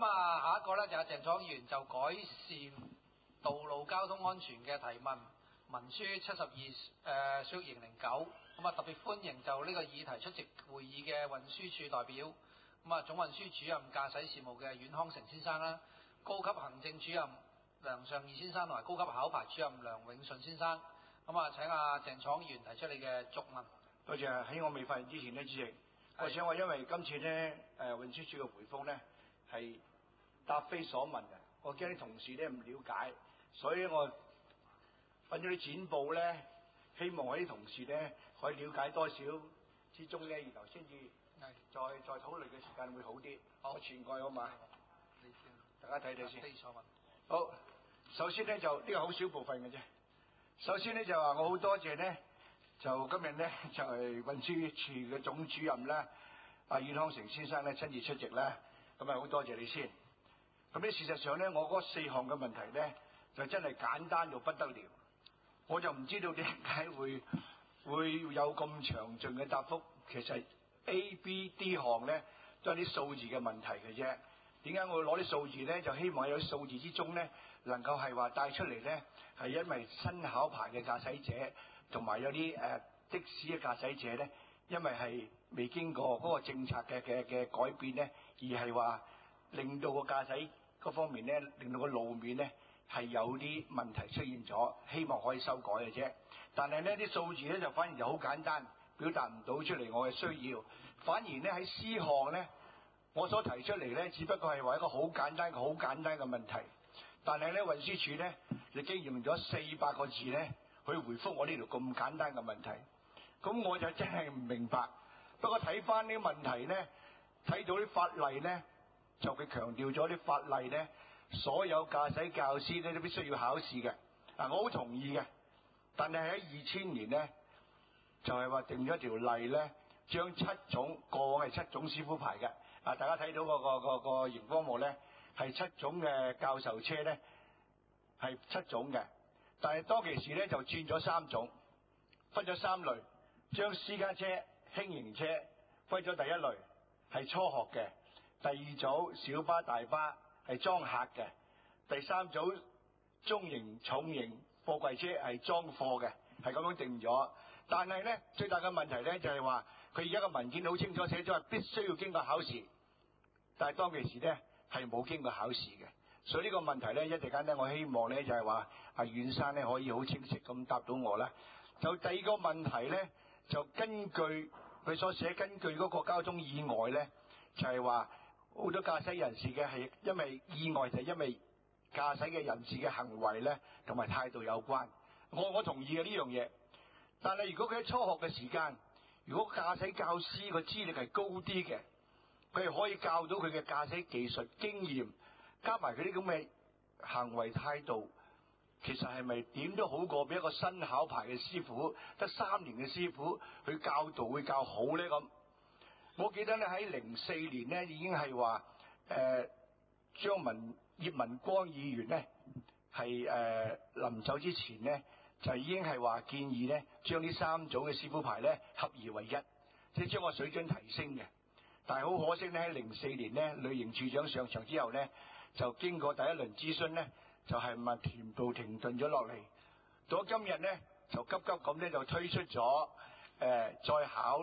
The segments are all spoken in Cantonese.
咁啊，下一個咧就係鄭楚議員就改善道路交通安全嘅提問文書72/2009，咁啊特別歡迎就呢個議題出席會議嘅運輸署代表，咁啊總運輸主任駕駛事務嘅阮康成先生啦，高級行政主任梁尚義先生同埋高級考牌主任梁永順先生，咁啊請阿鄭楚議員提出你嘅續問。 多謝。喺我未發言之前呢，主席，我想話因為今次呢運輸署嘅回覆呢係答非所問嘅，我驚啲同事呢唔了解，所以我揾咗啲剪報呢，希望我啲同事呢可以了解多少之中呢，然後先至再討論嘅時間會好啲。 好， 我全蓋好嘛？大家睇睇先。 非所問。 好，首先呢，就呢個好少部分嘅啫。首先呢，就話我好多謝呢，就今日呢，就係運輸署嘅總主任啦，阿阮康成先生呢親自出席啦，咁啊好多謝你先。咁呢事實上呢，我嗰4項嘅問題呢，就真係簡單到不得了，我就唔知道點解會有咁詳盡嘅答覆。其實 A、B、D 項呢，都係啲數字嘅問題嘅啫。點解我會攞啲數字呢？就希望有啲數字之中呢，能夠係話帶出嚟呢，係因為新考牌嘅駕駛者同埋有啲的士嘅駕駛者呢，因為係未經過嗰個政策嘅改變呢，而係話令到個駕駛嗰方面呢，令到個路面呢係有啲問題出現咗，希望可以修改嘅啫。但係呢啲數字呢，就反而就好簡單，表達唔到出嚟我嘅需要。反而呢，喺 C 項呢，我所提出嚟呢，只不過係話一個好簡單嘅問題，但係呢，運輸署呢，已經用咗400個字呢去回覆我呢條咁簡單嘅問題。咁我就真係唔明白。不過睇翻呢啲問題呢，睇到啲法例呢，就佢強調咗啲法例呢，所有駕駛教師呢都必須要考試嘅。我好同意嘅。但係喺2000年呢，就係話定咗條例呢，將過往係7種師傅牌嘅。大家睇到個熒光幕呢，係7種嘅教授車呢，係7種嘅。但係當其時呢，就轉咗3種，分咗3類，將私家車、輕型車分咗第一類係初學嘅，第二組小巴、大巴係裝客嘅，第3組中型、重型貨櫃車係裝貨嘅，係咁樣定咗。但係呢，最大嘅問題呢，就係話佢而家個文件好清楚寫咗係必須要經過考試，但係當其時呢，係冇經過考試嘅。所以呢個問題呢，一陣間呢，我希望呢，就係話阿阮生呢可以好清晰咁答到我啦。就第二個問題呢，就根據佢所寫，根據嗰個交通意外呢，就係話好多駕駛人士嘅係因為意外，就係因為駕駛嘅人士嘅行為呢同埋態度有關。我同意嘅呢樣嘢。但係如果佢喺初學嘅時間，如果駕駛教師個資歷係高啲嘅，佢係可以教到佢嘅駕駛技術經驗，加埋佢啲咁嘅行為態度，其實係咪點都好過俾一個新考牌嘅師傅，得3年嘅師傅去教導會教好呢？咁我記得咧喺04年呢已經係話葉文光議員呢係臨走之前呢，就已經係話建議呢將呢3組嘅師傅牌呢合二為一，即係將個水準提升嘅。但係好可惜呢，喺04年呢，旅營處長上場之後呢，就經過第一輪諮詢呢，就係咪全部停頓咗落嚟。到今日呢，就急急咁呢，就推出咗再考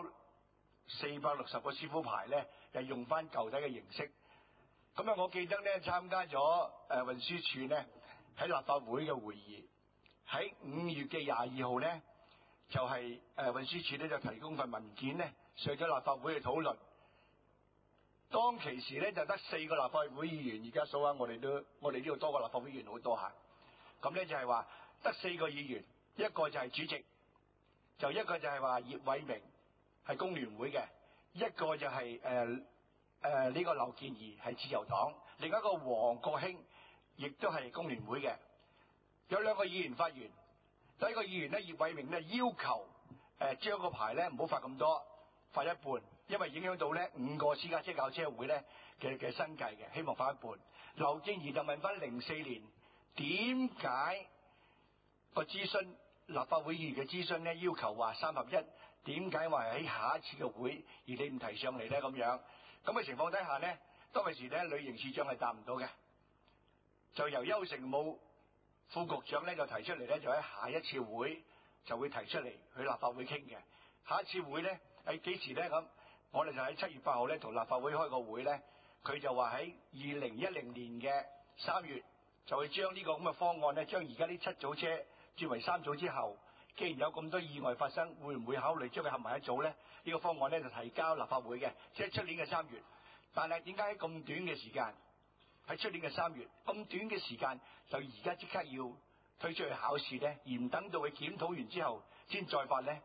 460個師傅牌呢，又用翻舊底嘅形式。咁我記得呢，參加咗運輸署呢喺立法會嘅會議，喺5月嘅22號呢，就係運輸署呢就提供份文件呢，上咗立法會去討論。當其時呢，就得4個立法會議員，而家數下我哋呢度多個立法會議員好多下。咁呢就係話得4個議員，一個就係主席，就一個就係話葉偉明係工聯會嘅，一個就係呢個劉健儀係自由黨，另一個黃國興亦都係工聯會嘅。有2個議員發言，第一個議員呢，葉偉明呢要求將個牌呢唔好發咁多，發一半，因為影響到呢5個私家車教車會呢嘅生計嘅，希望發一半。劉健儀就問翻04年點解個諮詢立法會議員嘅諮詢呢要求話3合1，點解話喺下一次嘅會而你唔提上嚟呢？咁樣咁嘅情況底下呢， 當其時咧，旅營處長係答唔到嘅，就由邱成武副局長咧就提出嚟咧，就喺下一次會就會提出嚟去立法會傾嘅。下一次會咧喺幾時咧咁？我哋就喺7月8號咧同立法會開個會咧，佢就話喺2010年嘅3月就會將呢個咁嘅方案咧，將而家啲7組車轉為3組之後，既然有咁多意外發生，會唔會考慮將佢合埋一組咧？呢個方案咧就提交立法會嘅，即係出年嘅3月。但係點解喺咁短嘅時間，喺出年嘅3月咁短嘅時間，就而家即刻要推出去考試咧，而唔等到佢檢討完之後先再發咧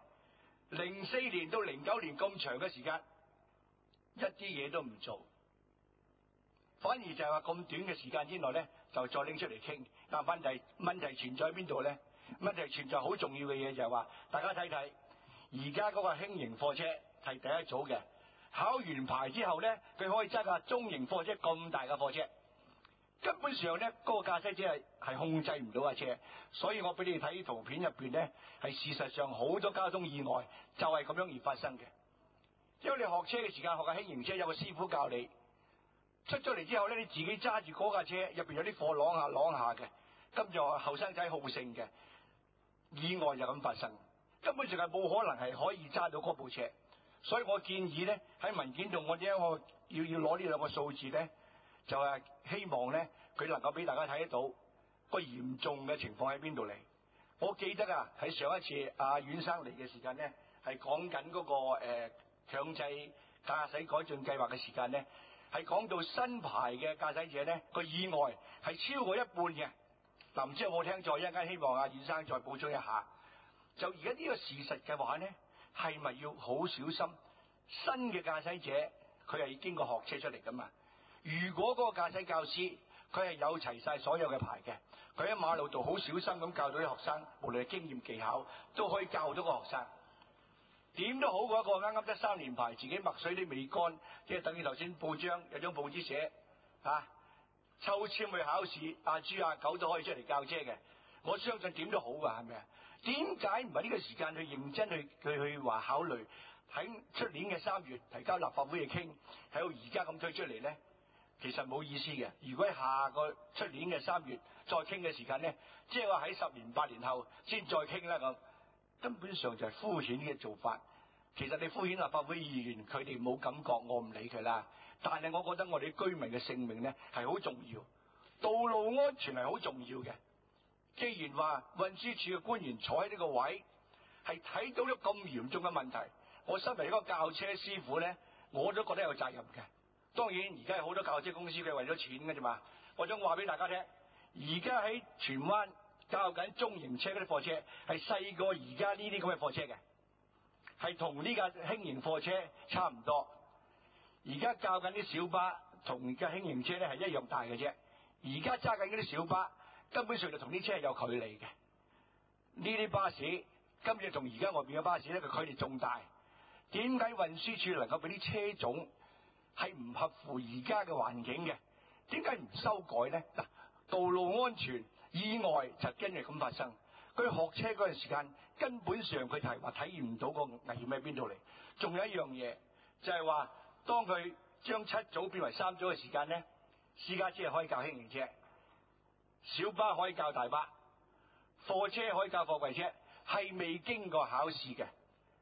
？04年到09年咁長嘅時間，一啲嘢都唔做，反而就係話咁短嘅時間之內咧，就再拎出嚟傾。但問題存在喺邊度咧？問題存在好重要嘅嘢就係話，大家睇睇而家嗰個輕型貨車係第一組嘅，考完牌之後咧，佢可以揸架中型貨車咁大嘅貨車，根本上咧嗰個駕駛者係控制唔到架車，所以我俾你睇圖片入邊咧，係事實上好多交通意外就係咁樣而發生嘅。因為你學車嘅時間學架輕型車，有個師傅教你，出咗嚟之後咧，你自己揸住嗰架車入邊有啲貨啷下嘅，咁就後生仔好勝嘅，意外就咁發生，根本上係冇可能係可以揸到嗰部車。所以我建議咧喺文件度，我點解我要攞呢兩個數字咧？就係希望咧佢能夠俾大家睇得到個嚴重嘅情況喺邊度嚟。我記得啊，喺上一次阿阮生嚟嘅時間咧，係講緊嗰個強制駕駛改進計劃嘅時間咧，係講到新牌嘅駕駛者咧個意外係超過一半嘅。嗱，唔知有冇聽錯？一陣間希望阿阮生再補充一下。就而家呢個事實嘅話咧，係咪要好小心？新嘅駕駛者佢係經過學車出嚟噶嘛？如果嗰個駕駛教師佢係有齊晒所有嘅牌嘅，佢喺馬路度好小心咁教到啲學生，無論係經驗技巧都可以教到個學生。點都好過一個啱啱得3年牌，自己墨水都未乾，即係等於頭先報章有張報紙寫抽籤去考試，阿豬阿狗都可以出嚟教車嘅。我相信點都好噶，係咪啊？點解唔係呢個時間去認真去話考慮喺出年嘅3月提交立法會去傾，喺到而家咁推出嚟咧？其實冇意思嘅。如果喺下個出年嘅3月再傾嘅時間咧，即係話喺10年8年後先再傾啦咁，根本上就係敷衍嘅做法。其實你敷衍立法會議員，佢哋冇感覺，我唔理佢啦。但係我覺得我哋居民嘅性命咧係好重要，道路安全係好重要嘅。既然話運輸署嘅官員坐喺呢個位，係睇到咗咁嚴重嘅問題，我身為一個教車師傅咧，我都覺得有責任嘅。當然而家有好多教車公司佢為咗錢嘅啫嘛。我想話俾大家聽，而家喺荃灣教緊中型車嗰啲貨車係細過而家呢啲咁嘅貨車嘅，係同呢架輕型貨車差唔多。而家教緊啲小巴同架輕型車咧係一樣大嘅啫。而家揸緊嗰啲小巴根本上就同啲車係有距離嘅。呢啲巴士今日同而家外邊嘅巴士咧個距離仲大。點解運輸署能夠俾啲車種係唔合乎而家嘅環境嘅？點解唔修改咧？嗱，道路安全意外就跟住咁發生。佢學車嗰陣時間根本上佢係話體驗唔到個危險喺邊度嚟。仲有一樣嘢就係話，當佢將7組變為3組嘅時間咧，私家車可以教輕型車，小巴可以教大巴，貨車可以教貨櫃車，係未經過考試嘅。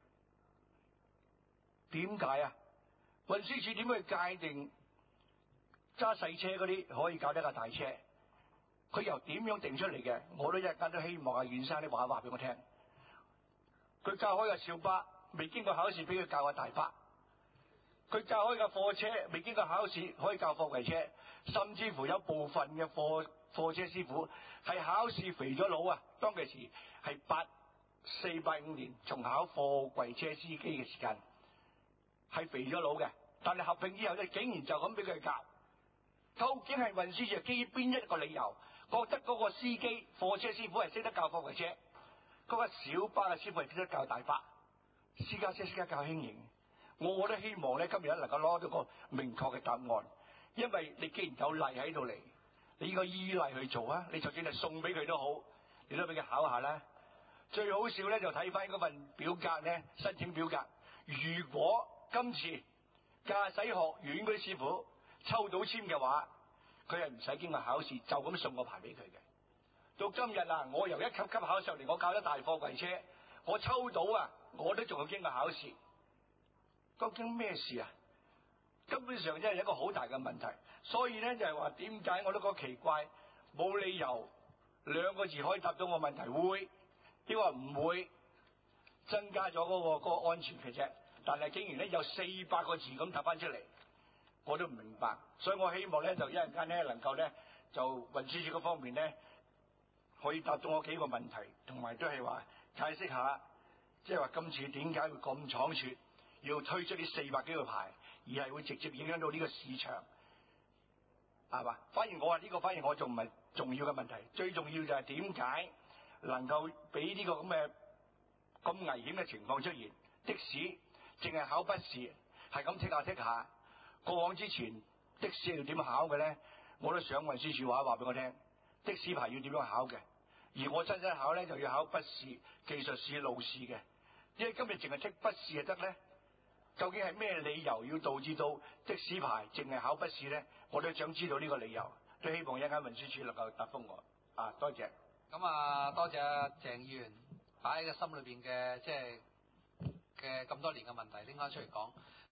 點解啊？運輸署點去界定揸細車嗰啲可以教得架大車？佢由點樣定出嚟嘅？我都一間都希望阿阮生啲話俾我聽。佢教開架小巴，未經過考試俾佢教架大巴；佢教開架貨車，未經過考試可以教貨櫃車。甚至乎有部分嘅貨車師傅係考試肥咗佬啊！當其時係84、85年重考貨櫃車司機嘅時間，係肥咗佬嘅。但係合併之後咧，竟然就咁俾佢教。究竟係運輸署基於邊一個理由，覺得嗰個司機貨車師傅係識得教貨櫃車，嗰個小巴嘅師傅係識得教大巴，私家車識得教輕型？我都希望咧今日能夠攞到個明確嘅答案。因為你既然有例喺度嚟，你應該依例去做啊！你就算係送俾佢都好，你都俾佢考下啦。最好笑咧就睇翻嗰份表格咧，申請表格。如果今次駕駛學院嗰啲師傅抽到籤嘅話，佢係唔使經過考試，就咁送個牌俾佢嘅。到今日啊，我由一級級考上嚟，我教咗大貨櫃車，我抽到啊，我都仲要經過考試。究竟咩事啊？根本上真係一個好大嘅問題。所以咧就係話點解我都覺得奇怪，冇理由兩個字可以答到我問題，會抑或唔會增加咗嗰個安全嘅啫。但係竟然咧有400個字咁答翻出嚟，我都唔明白。所以我希望咧就一陣間咧能夠咧就運輸署嗰方面咧可以答到我幾個問題，同埋都係話解釋下，即係話今次點解會咁倉促要推出呢400幾個牌，而係會直接影響到呢個市場，係嘛？反而我話呢個反而我仲唔係重要嘅問題，最重要就係點解能夠俾呢個咁危險嘅情況出現？的士淨係考筆試，係咁剔下。過往之前的士要點考嘅咧，我都想運輸署話俾我聽，的士牌要點樣考嘅。而我親身考咧就要考筆試、技術試、路試嘅。因為今日淨係剔筆試就得咧，究竟係咩理由要導致到的士牌淨係考筆試咧？我都想知道呢個理由，都希望一間運輸署能夠答覆我。多謝。 咁啊，多謝鄭議員擺喺個心裏邊嘅，即係嘅咁多年嘅問題拎翻出嚟講。